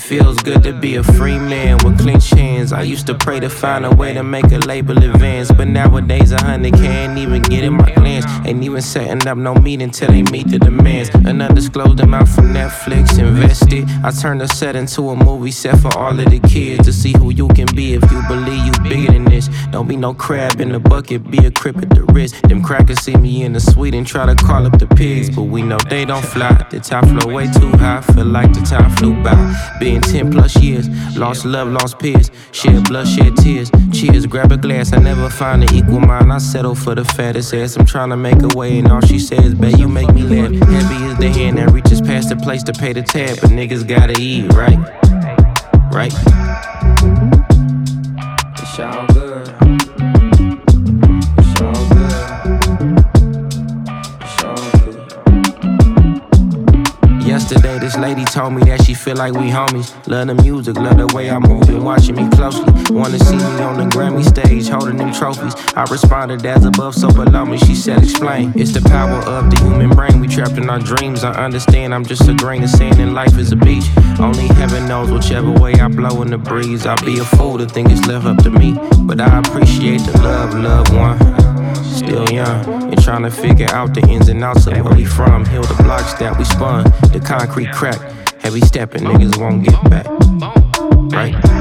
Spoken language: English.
feels good to be a free man with clenched hands. I used to pray to find a way to make a label advance, but nowadays 100 can't even get in my glance. Ain't even setting up no meeting till they meet the demands. An undisclosed amount from Netflix invested. I turned the set into a movie set for all of the kids to see who you can be if you believe you bigger than this. Don't be no crab in the bucket, be a crip at the wrist. Them crackers see me in the suite and try to call up the pigs, but we know they don't fly. The top flow way too high, feel like the time flew by. Been 10 plus years, lost love, lost peers. Shed blood, shed tears. Cheers, grab a glass, I never find an equal mind. I settle for the fattest ass. I'm trying to make a way and all she says, babe, you make me laugh. Heavy is the hand that reaches past the place to pay the tab, but niggas gotta eat, right? Right? It's all good. It's all good. It's all good. Yesterday this lady told me that she feel like we homies. Love the music, love the way I move and watching me closely. Wanna see me on the Grammy stage holding them trophies. I responded as above so below me. She said explain. It's the power of the human brain. We trapped in our dreams. I understand I'm just a grain of sand and life is a beach. Only heaven knows whichever way I blow in the breeze. I'll be a fool to think it's left up to me, but I appreciate the love, loved one. Still young and trying to figure out the ins and outs of where we from. Heal the blocks that we spun, the concrete crack. Heavy stepping, niggas won't get back. Right?